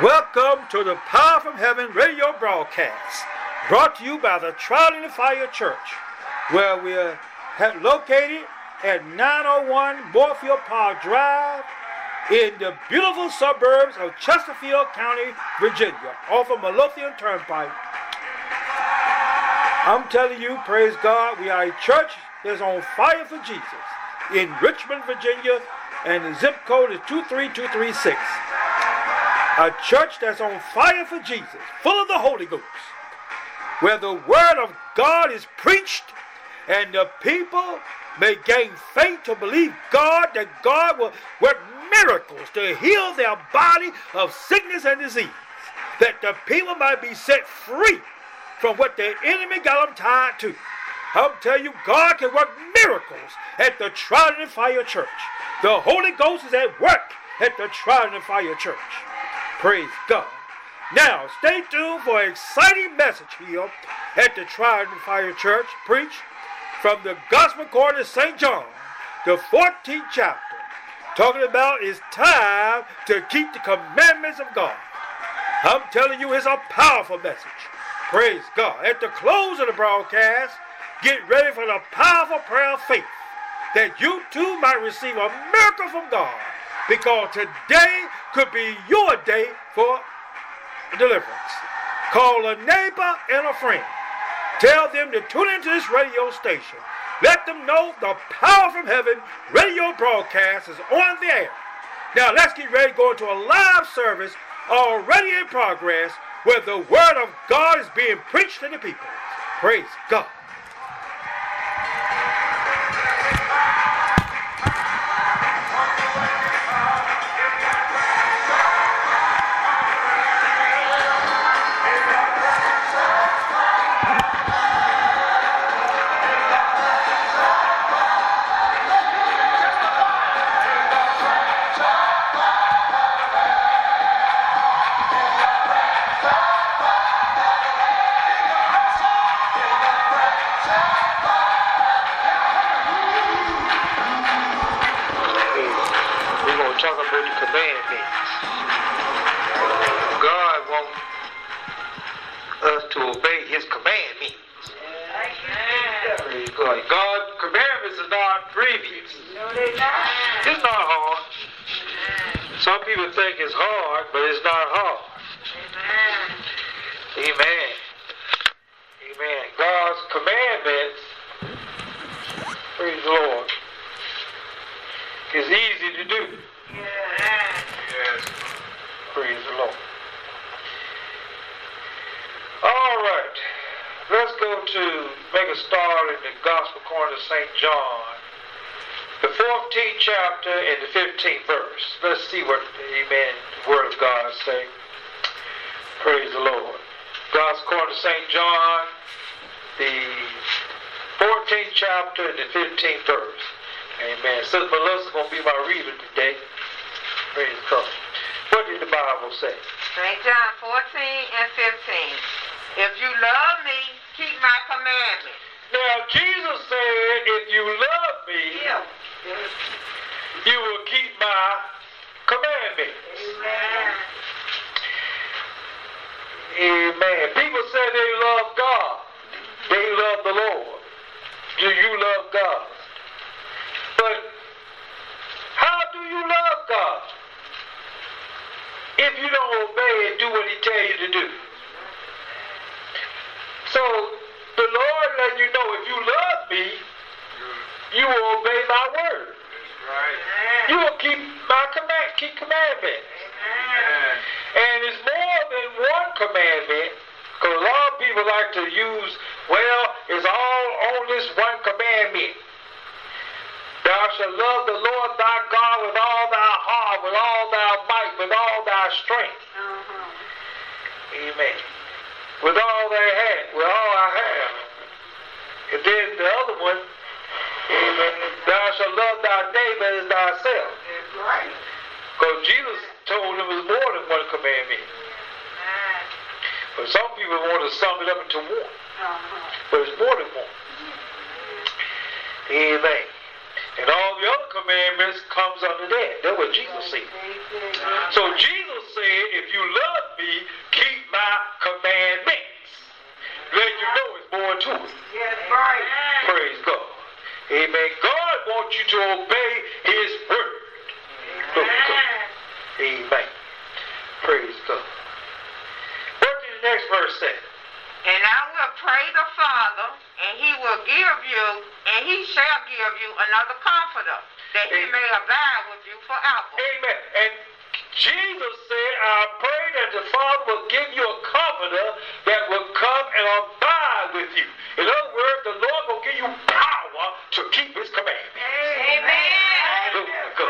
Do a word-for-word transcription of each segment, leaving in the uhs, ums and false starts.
Welcome to the Power from Heaven radio broadcast, brought to you by the Trial in the Fire Church, where we are located at nine oh one Moorfield Park Drive in the beautiful suburbs of Chesterfield County, Virginia, off of Midlothian Turnpike. I'm telling you, praise God, we are a church that's on fire for Jesus in Richmond, Virginia, and the zip code is two three two three six. A church that's on fire for Jesus, full of the Holy Ghost, where the word of God is preached and the people may gain faith to believe God, that God will work miracles to heal their body of sickness and disease, that the people might be set free from what the enemy got them tied to. I'm telling you, God can work miracles at the Trial in the Fire Church. The Holy Ghost is at work at the Trial in the Fire Church. Praise God. Now, stay tuned for an exciting message here at the Trial in the Fire Church, preached from the Gospel according to Saint John, the fourteenth chapter, talking about it's time to keep the commandments of God. I'm telling you, it's a powerful message. Praise God. At the close of the broadcast, get ready for the powerful prayer of faith, that you too might receive a miracle from God, because today could be your day for deliverance. Call a neighbor and a friend. Tell them to tune into this radio station. Let them know the Power from Heaven radio broadcast is on the air. Now let's get ready to go into a live service already in progress, where the word of God is being preached to the people. Praise God. Chapter and the fifteenth verse. Let's see what, amen, the word of God say. Praise the Lord. God's according to Saint John, the fourteenth chapter and the fifteenth verse. Amen. Sister Melissa's going to be my reader today. Praise God. What did the Bible say? Saint John fourteen and fifteen. If you love me, keep my commandments. Now, Jesus said, if you love me, yeah. you will keep my commandments. Amen. Amen. People say they love God. They love the Lord. Do you love God? But how do you love God if you don't obey and do what He tells you to do? So the Lord let you know, if you love me, you will obey my word. Right. You will keep my command, keep commandments. Amen. And it's more than one commandment, because a lot of people like to use, well, it's all on this one commandment. Thou shalt love the Lord thy God with all thy heart, with all thy might, with all thy strength. Uh-huh. Amen. With all thy hand, with all I have. And then the other one, amen, thou shalt love thy neighbor as thyself. That's right. Because Jesus told him it was more than one commandment. Amen. But some people want to sum it up into one. Uh-huh. But it's more than one. Amen. And all the other commandments comes under that. That's what Jesus said. So Jesus said, if you love to it. Yes, right. Praise God. Amen. God wants you to obey his word. Glory to God. Amen. Praise God. What did the next verse say? And I will pray the Father, and he will give you, and he shall give you another comforter, that he may abide with you forever. Amen. And Jesus said, I pray that the Father will give you a comforter that will come and abide with you. In other words, the Lord will give you power to keep his commandments. Amen.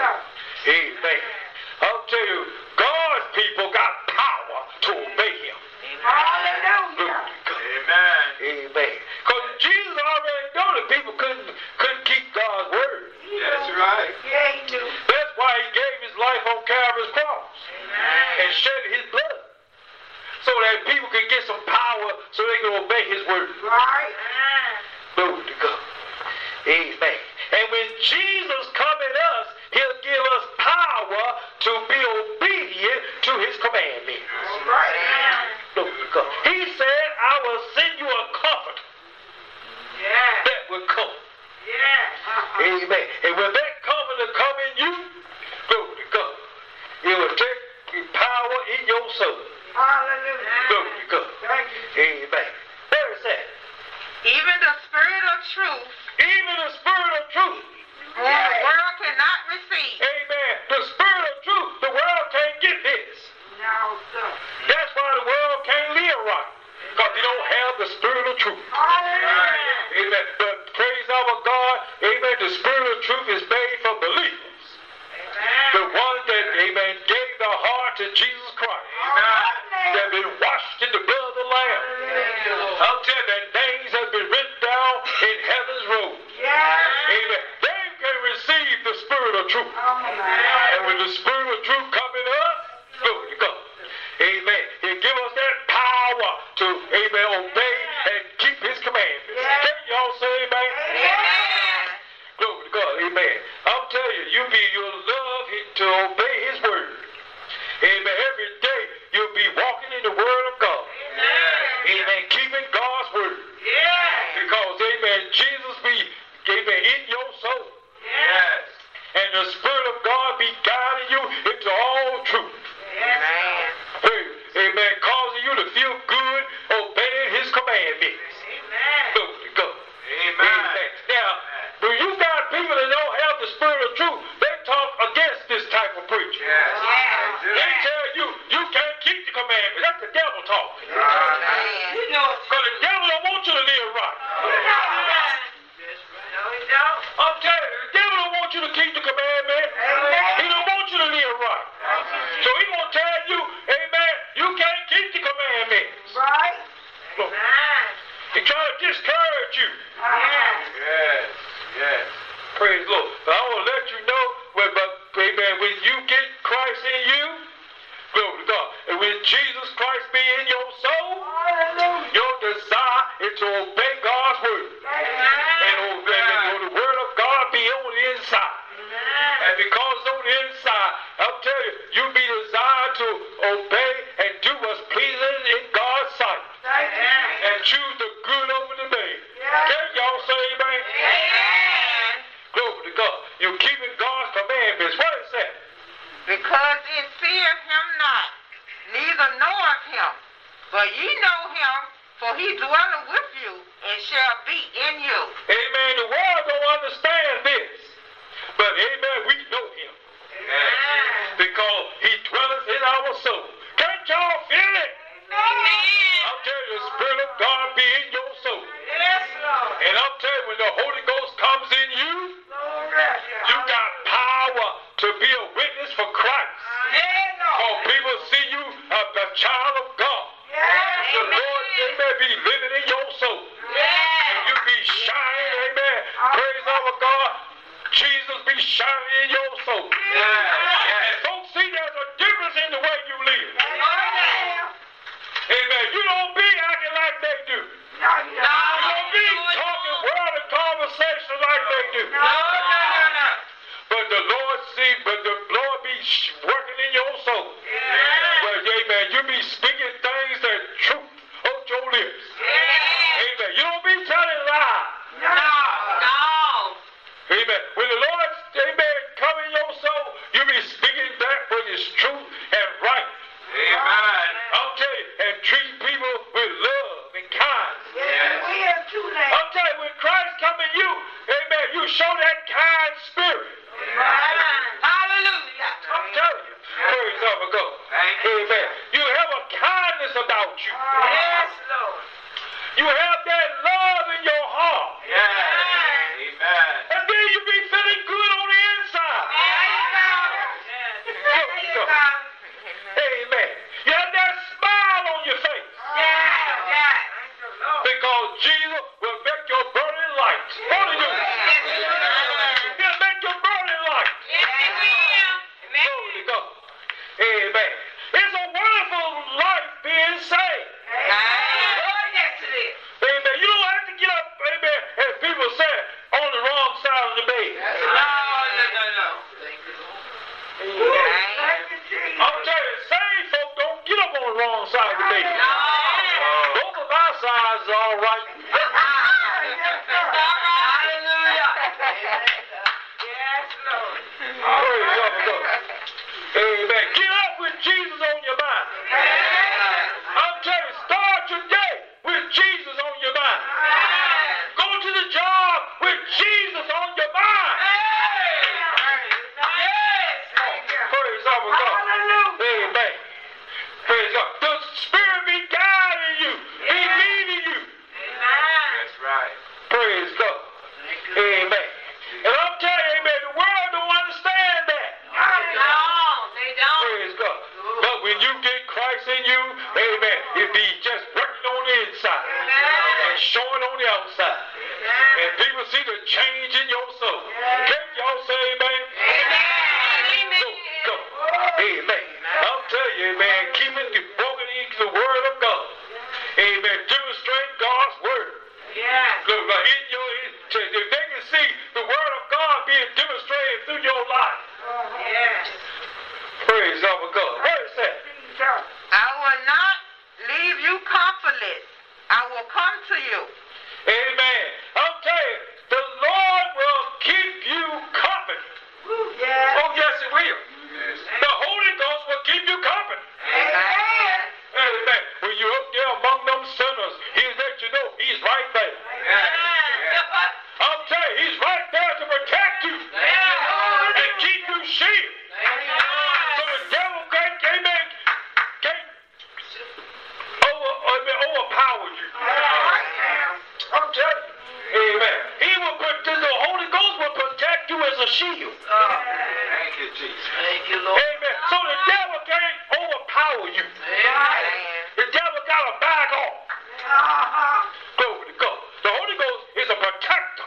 Amen. I'll tell you, God's people got power to obey him. Hallelujah. Amen. Amen. Because Jesus already knew that people couldn't, couldn't keep God's word. That's right. Yeah, he knew. That's why he gave his life on Calvary's cross. Amen. And shed his blood. So that people could get some power so they could obey his word. Right. Glory to God. Amen. And when Jesus come in us, he'll give us power to be obedient to his commandments. Right. Glory to God. He said, I will send you a comforter. Yeah. That will come. Yeah. Uh-huh. Amen. And when that comforter come in you, glory to God, it will take power in your soul. Hallelujah. Glory to God. Thank you. Amen. Where is that? Even the spirit of truth, Even the spirit of truth. whom the world cannot receive. Amen. The spirit of truth, the world can't get this. No, sir. That's why the world can't live right. Because they don't have the spirit of truth. Hallelujah. Amen. But praise our God, amen, the spirit of truth is made for believers. The one that, amen, gave their heart to Jesus Christ. Amen. That have been washed in the blood of the Lamb. I'll tell you that names have been written down in heaven's roll. Yeah. Amen. They can receive the spirit of truth. And when the spirit of truth come in us, glory to God. Amen. He'll give us that power to, amen, obey and keep his commandments. Can y'all say amen? Amen. Glory to God. Amen. I'm telling you, you be, you'll love him to obey his word. Amen. Every day you'll be walking in the word of God. Amen. Keeping God's word. Because, amen, Jesus be, amen, in your soul. Yes. And the spirit of God be guiding you into all truth. Amen. Amen. Causing you to feel good, obeying his commandments. Amen. Glory to God. Amen. Now, when you got people that don't have the spirit of truth, they talk against this type of preaching. They tell you, you can't keep the commandments. That's the devil talking. You know it. Because the devil don't want you to live right. No, he don't. I'm telling you, the devil don't want you to keep the commandment. He don't want you to live right. So he gonna tell you, amen, you can't keep the commandments. Right? Look, Amen. he trying to discourage you. Amen. Yes, yes. Praise the Lord. But I want to let you know, when, but, amen, when you get Christ in you, glory to God, and when Jesus Christ be in your soul, Hallelujah. your desire is to obey God's word. And obey, and the word of God be on the inside. And because it's on the inside, I'll tell you, you be desired to obey and do what's pleasing in God's sight. And choose the good over the bad. Can y'all say amen? Amen. Glory to God. You're keeping God's commandments. What is that? Because it feareth him not, neither knoweth him. But ye know him, for he dwelleth with you, and shall be in you. Amen. The world don't understand this. But amen, we know him. Amen. Because he dwelleth in our soul. Can't y'all feel it? Amen. I'll tell you, the Spirit of God be in your soul. Yes, Lord. And I'll tell you, when the Holy Ghost comes in you, Glory. you got power to be a witness for Christ. Yes, For Lord. people see you as a child of God. Yes. The Lord, amen, be living in your soul. Yes. And you be shining, amen. Praise our God. Jesus be shining in your soul. And folks see there's a difference in the way you live. Amen. You don't be acting like they do. No, you You don't be talking worldly conversations like they do. No, no, no, no. But the Lord see, but the Lord be sh- working in your soul. But amen, you be speaking things that truth out your lips. Amen. You don't be God, God. Amen. You have a kindness about you. Yes, Lord. You have that love in your heart. Yes. Amen. And then you be feeling good on the inside. There you go. Amen. You have that smile on your face. Yes, yes. Because Jesus will make your burning light. Hallelujah. He'll make your burning light. Yes, He will. Glory to God. Amen. It's a wonderful life being saved. Oh, yes, it is. Amen. You don't have to get up, amen, as people say, on the wrong side of the bed. No, no, no, no. I'm telling you, saved folk don't get up on the wrong side of the bed. Both of our sides are all right. Hallelujah. Yes, Lord. Praise God. Amen. Get up with Jesus on your mind. I'm telling you, start your day with Jesus on your mind. Go to the job with Jesus on your mind. Praise God. Amen. Praise God. The Spirit be guiding you, be leading you. That's right. Praise God. Amen. And I'm telling you, amen, the world don't understand that. No, they don't. Praise God. But when you get Christ in you, amen, it be just working on the inside and showing on the outside. And people see the change in your soul. Can y'all say amen? Amen. So, go. Amen. I'll tell you, amen, keeping the broken into the word of God. Amen. Demonstrate God's word. Yes. Look, like in your, if they can see the word of God being demonstrated through your life. Yes. Praise God. What is that? I will not leave you comfortless. I will come to you. Amen. I'll tell you, the Lord will keep you company. Yes. Oh, yes, it will. The Holy Ghost will keep you company. Amen. Amen. When you're up there among them sinners, He'll let you know He's right there. I'll tell you, He's right there to protect you and keep you shielded. So the devil can't, amen, can't over, amen, overpower you. I'm telling you. Amen. He will put, the Holy Ghost will protect you as a shield. Thank you, Jesus. Thank you, Lord. Amen. So the devil can't overpower you. The devil got to back off. Glory to God. The Holy Ghost is a protector.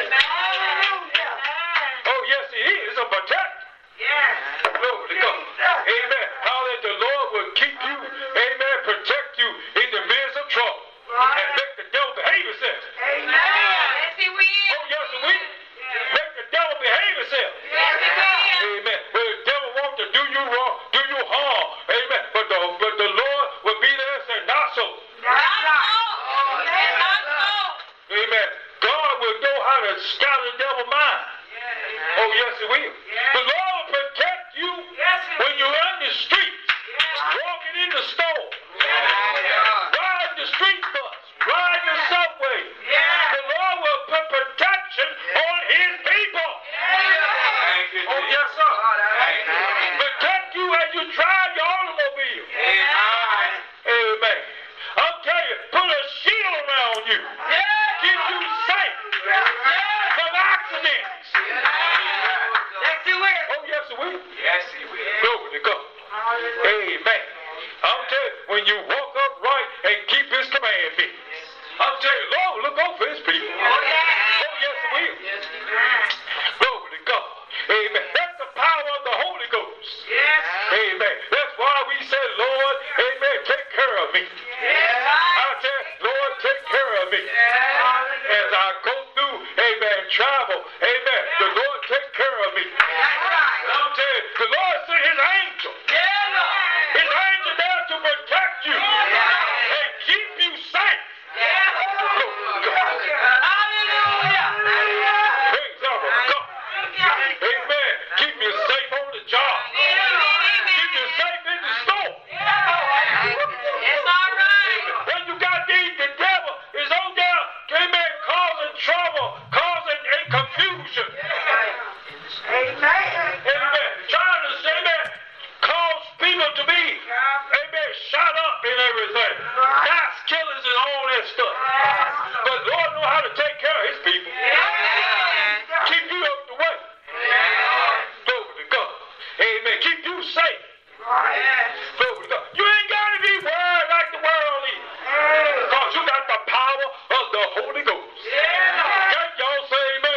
Oh, yes, He is a protector. Glory to God. Amen. How that the Lord will keep you, amen, protect you in the midst of trouble. And make the devil behave himself. Yes, He will. Oh, yes, it will. Make the devil behave himself. Yes, He will. Amen. When the devil wants to do you wrong, do you harm. Amen. But the, but the Lord will be there and say, not so. Amen. God will know how to scatter the devil's mind. Oh, yes, He will. The Lord will protect you when you're in the streets, walking in the store, riding the street bus, riding the subway. The Lord will put protection on His people. Oh, yes, sir. Protect you as you drive your automobile. Amen. I'll tell you, put a shield around you. Keep you safe from accidents. Oh, yes, it will. Yes, He will. Glory to God. Amen. I'll tell you, when you walk upright and keep His commandments, I'll tell you, Lord, look over for His people. Oh, yes, it will. Glory to God. Amen. That's the power of the Holy Ghost. Amen. That's why we say, Lord, amen, take care of me. I tell you, Lord, take care of me. As I go through, amen, travel, amen, the Lord take care of me. I'll tell you, the Lord sent His angel. His angel there to protect you and keep you safe. Praise God. Amen. Keep you safe on the job. Keep you safe in the store. When you got these, the devil is on there, people to be, amen, shot up and everything. Mass killers and all that stuff. But Lord knows how to take care of his people. Keep you up the way. Glory to God. Amen. Keep you safe. Glory to God. You ain't got to be worried like the world is. Because you got the power of the Holy Ghost. Can y'all say amen?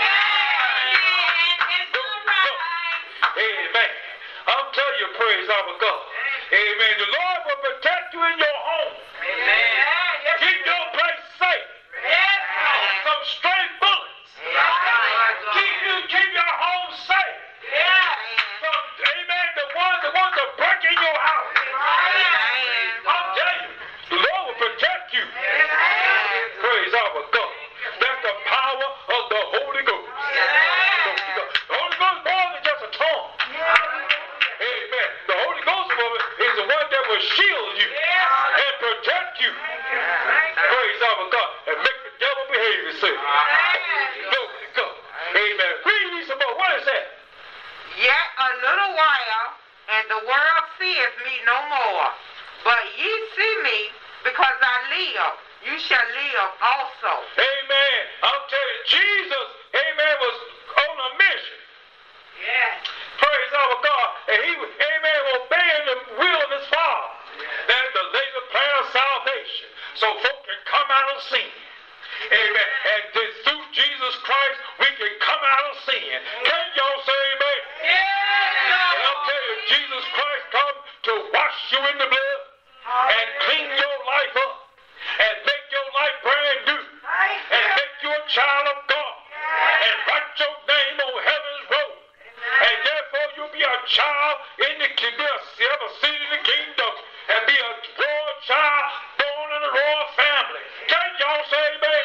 Amen. I'm telling you, praise our God. Amen. The Lord will protect you in your home. Keep your place safe from stray bullets. Keep you, keep your home safe from, amen, the ones that want to break in your house. I'm telling you, the Lord will protect you. Praise our God. That's the power of the Holy Ghost. The Holy Ghost more than just a tongue. Amen. The Holy Ghost is the one that will shield you and protect you. Praise our God. And make the devil behave himself. Glory to God. Amen. Read me some more. What is that? Yet a little while, and the world seeth me no more. But ye see me, because I live. You shall live also. Amen. I'll tell you, Jesus, amen, was on a mission. Praise our God. And he, amen, obeying the will of his Father. That's the later plan of salvation. So folk can come out of sin. Amen. And then through Jesus Christ, we can come out of sin. Can y'all say amen? And I'll tell you, Jesus Christ come to wash you in the blood and clean your life up and make your life brand new and make you a child of God and write your name on heaven's road. And therefore you'll be a child in the kingdom, have a seat in the kingdom, and be a royal child born in a royal family. Can y'all say amen?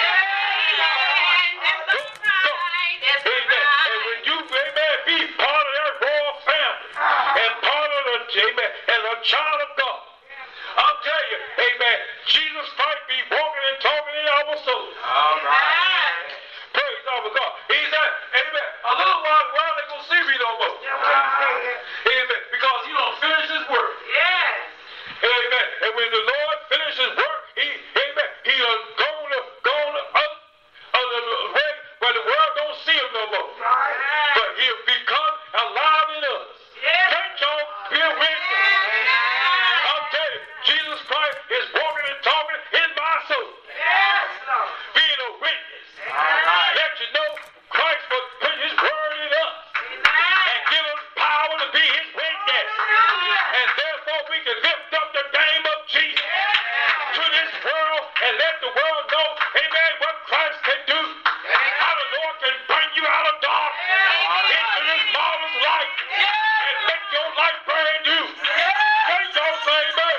Amen. And when you, amen, be part of that royal family and part of the, amen, as a child of God, I'll tell you, amen, Jesus Christ be walking and talking in our souls. All right. Praise our God. He said, amen, a little while, while they gonna see me no more. Amen. Because he don't finish his work. Amen. And when the Lord finishes his work, he, amen, he is going to, going to, up, of the way where the world don't see him no more. But he'll become alive in us. Can't y'all be a witness? I'll tell you, Jesus Christ is walking and talking in my soul. Being a witness. Let you know Christ will put his word in us and give us power to be his witness. And therefore we can lift up the name of Jesus to this world and let the world know, amen, what Christ can do. How the Lord can bring you out of darkness into this marvelous light and make your life brand new. Can y'all say amen?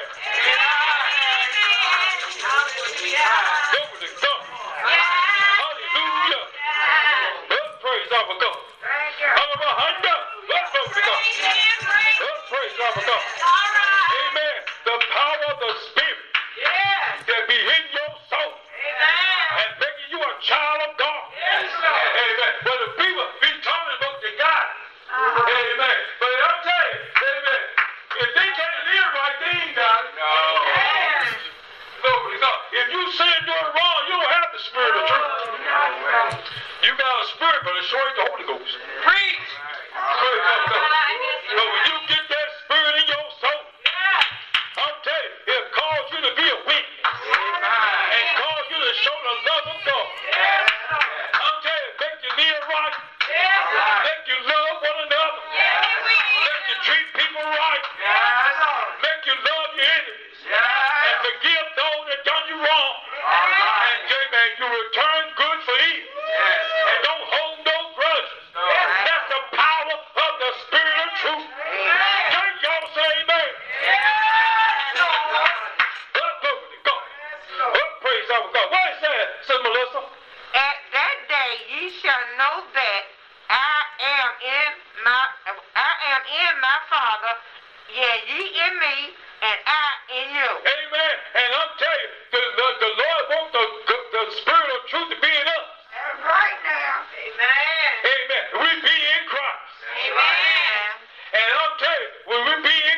Glory to God. Hallelujah. Well, praise our God. Hallelujah. Well, glory to God. Well, praise our God. Amen. The power of the Spirit that be in your soul and making you a child of God. Amen. But the people be talking about the God. Amen. But I'll tell you, amen, if they can't live right, they ain't got it. No. Glory to God. If you sin doing wrong, you don't have the Spirit of truth. You got a spirit, but it sure ain't the Holy Ghost. Preach. Praise God. But when you get that spirit in your soul, I'll tell you, it'll cause you to be a witness and cause you to show the love of God. I'll tell you, make you live right, make you love one another, make you treat people right, make you love your enemies, and forgive those that done you wrong. And amen, you return good for evil. And don't hold no grudges. That's the power of the Spirit of truth. Can y'all say amen? Well, glory to God. Well, praise our God. What is that, Sister Melissa? At that day ye shall know that I am in my I am in my Father, yeah, ye in me, and I in you. Amen. And I'll tell you, the, the, the Lord wants the, the Spirit of truth to be in us. That's right now. Amen. Amen. We be in Christ. Amen. And I'll tell you, when we be in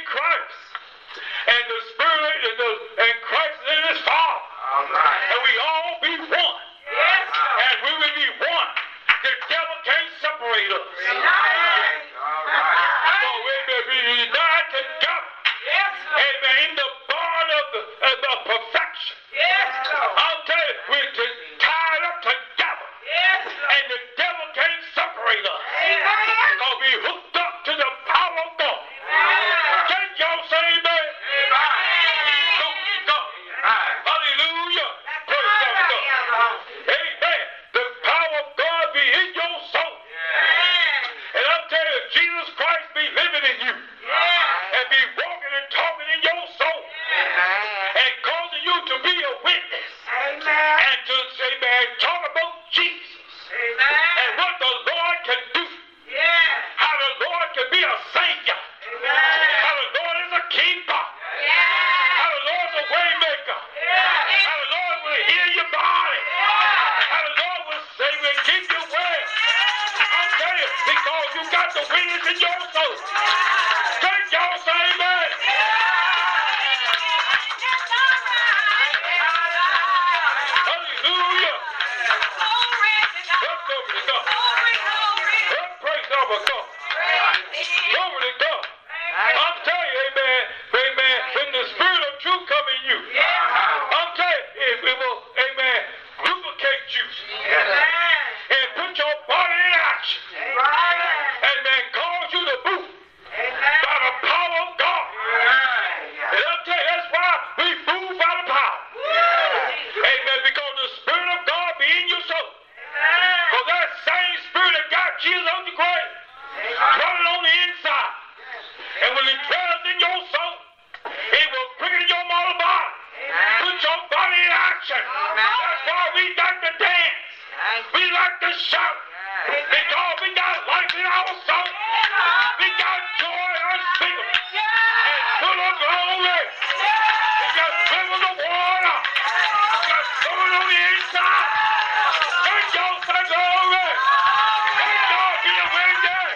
the, and Christ is in his Father. All right. And we all be one. Yes, Lord. And we will be one. The devil can't separate us. Amen. All right. So we will be united together. Yes, Lord. Amen. In the bond of, the, of the perfection. Yes, Lord. I'll tell you, we're just tied up together. Yes, Lord. And the devil can't separate us. Amen. Because we hooked up to the power of God. Amen. Can y'all say amen? Amen. Go, go. Hallelujah. Praise God. to God. Amen. The power of God be in your soul. And I'm telling you, Jesus Christ be living in you. And be walking and talking in your soul. And causing you to be a witness. And to say, man, talk about Jesus. And what the Lord can do. How the Lord can be a savior. How the Lord is a keeper. How the Lord is a way maker. How the Lord will heal your body. How the Lord will save and keep you well. I'm telling you, because you got the witness in your soul. Can y'all say amen? Hallelujah. Let's go to God. Let's praise God for God. Glory to God. I'm telling you, amen, amen, when the spirit of truth come in you, I'm telling you, it, it will, amen, lubricate you and put your body in action. Amen, cause you to move by the power of God. And I'll tell you, that's why we move by the power. Amen, because the spirit of God be in your soul. Because that same spirit that got Jesus on the grave, dwelling on the inside. And when it dwells in your soul, it will quicken your mortal body. Put your body in action. That's why we like to dance. We like to shout. Because we got life in our soul. We got joy unspeakable. And full of glory. We got rivers of water. We got soul on the inside. Thank y'all for glory. Thank y'all for your witness.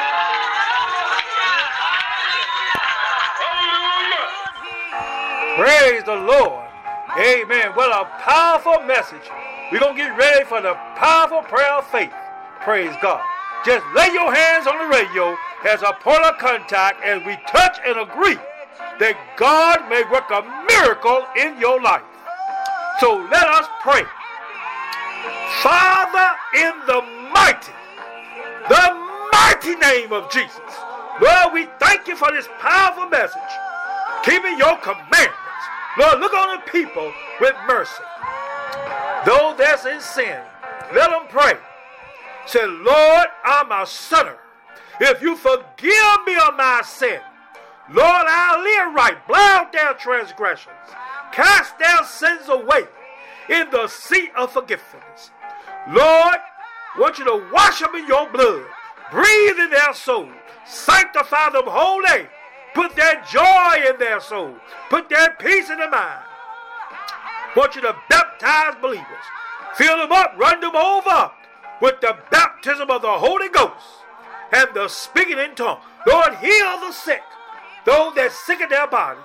Hallelujah. Praise the Lord. Amen. What a powerful message. We're going to get ready for the powerful prayer of faith. Praise God. Just lay your hands on the radio as a point of contact as we touch and agree that God may work a miracle in your life. So let us pray. Father, in the mighty, the mighty name of Jesus, Lord, we thank you for this powerful message. Keeping your commandments. Lord, look on the people with mercy. Though that's in sin, let them pray. Say, Lord, I'm a sinner. If you forgive me of my sin, Lord, I'll live right. Blot out their transgressions. Cast their sins away in the sea of forgiveness. Lord, I want you to wash them in your blood. Breathe in their soul. Sanctify them wholly. Put that joy in their soul. Put that peace in their mind. I want you to baptize believers. Fill them up, run them over with the baptism of the Holy Ghost and the speaking in tongues. Lord, heal the sick, those that sick in their bodies.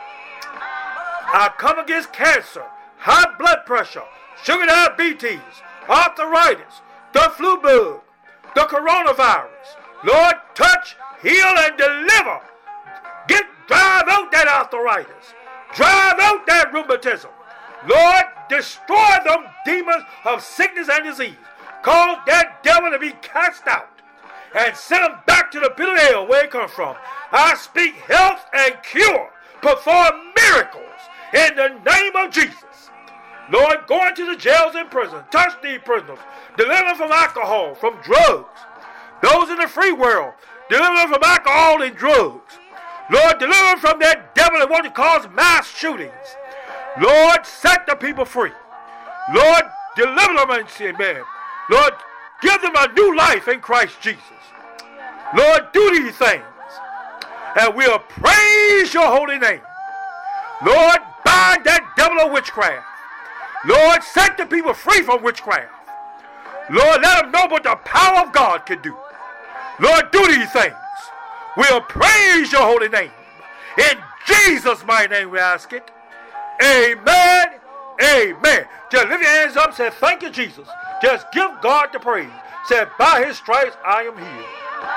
I come against cancer, high blood pressure, sugar diabetes, arthritis, the flu bug, the coronavirus. Lord, touch, heal, and deliver. Get, drive out that arthritis. Drive out that rheumatism. Lord, destroy them demons of sickness and disease. Cause that devil to be cast out and send them back to the pit of hell where it comes from. I speak health and cure. Perform miracles in the name of Jesus. Lord, go into the jails and prisons. Touch these prisoners. Deliver them from alcohol, from drugs. Those in the free world, deliver them from alcohol and drugs. Lord, deliver them from that devil that wants to cause mass shootings. Lord, set the people free. Lord, deliver them and say, man. Lord, give them a new life in Christ Jesus. Lord, do these things. And we'll praise your holy name. Lord, bind that devil of witchcraft. Lord, set the people free from witchcraft. Lord, let them know what the power of God can do. Lord, do these things. We'll praise your holy name. In Jesus' mighty name we ask it. Amen. Amen. Just lift your hands up and say, thank you, Jesus. Just give God the praise. Say, by his stripes I am healed.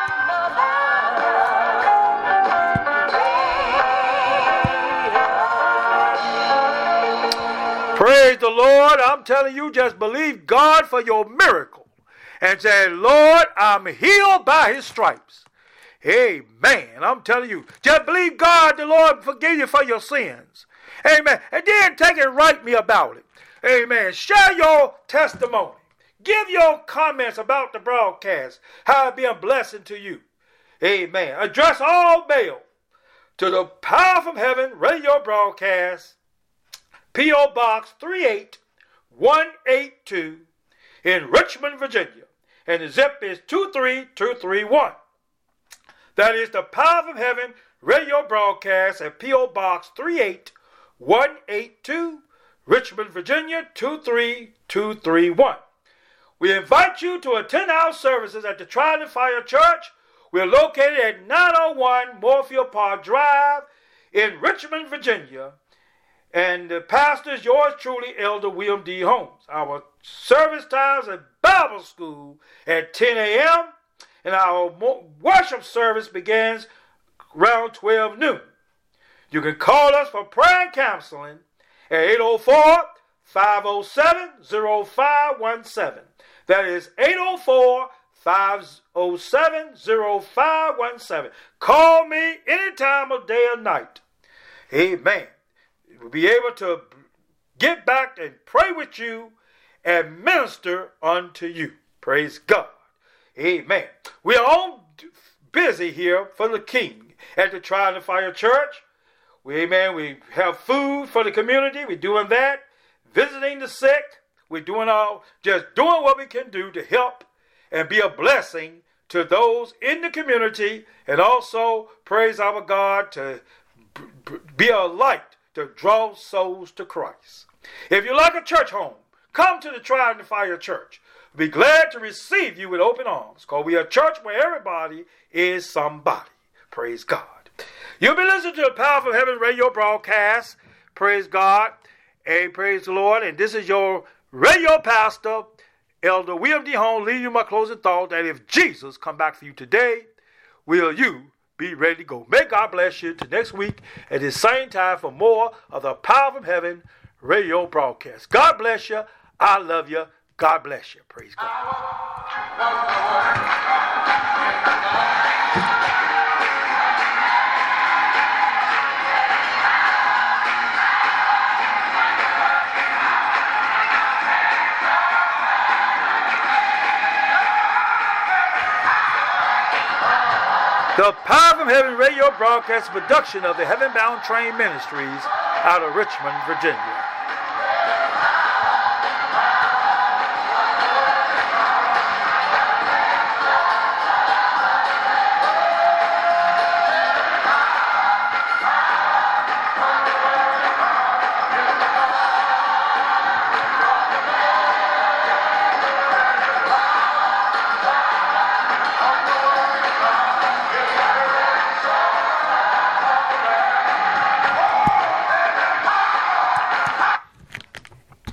Praise the Lord. I'm telling you, just believe God for your miracle. And say, Lord, I'm healed by his stripes. Amen. I'm telling you, just believe God, the Lord forgive you for your sins. Amen. And then take and write me about it. Amen. Share your testimony. Give your comments about the broadcast, how it be a blessing to you. Amen. Address all mail to the Power from Heaven radio broadcast, P O Box three eight one eight two in Richmond, Virginia. And the zip is two three two three one. That is the Power from Heaven radio broadcast at P O Box three eight one eight two, Richmond, Virginia two three two three one. We invite you to attend our services at the Trial and Fire Church. We're located at nine oh one Moorfield Park Drive in Richmond, Virginia. And the pastor is yours truly, Elder William D. Holmes. Our service times at Bible school at ten a.m. and our worship service begins around twelve noon. You can call us for prayer and counseling at eight oh four, five oh seven, oh five one seven. That is eight oh four, five oh seven, oh five one seven. Call me any time of day or night. Amen. We'll be able to get back and pray with you and minister unto you. Praise God. Amen. We are all busy here for the King at the Trial and Fire Church. We, amen, we have food for the community. We're doing that. Visiting the sick. We're doing all, just doing what we can do to help and be a blessing to those in the community, and also, praise our God, to b- b- be a light to draw souls to Christ. If you like a church home, come to the Trial and Fire Church. We'll be glad to receive you with open arms, because we are a church where everybody is somebody. Praise God. You'll be listening to the Power from Heaven radio broadcast. Praise God. And praise the Lord. And this is your radio pastor, Elder William D. Holmes, leaving you my closing thought that if Jesus come back for you today, will you be ready to go? May God bless you till next week at the same time for more of the Power from Heaven radio broadcast. God bless you. I love you. God bless you. Praise God. The Power from Heaven radio broadcast production of the Heaven Bound Train Ministries out of Richmond, Virginia.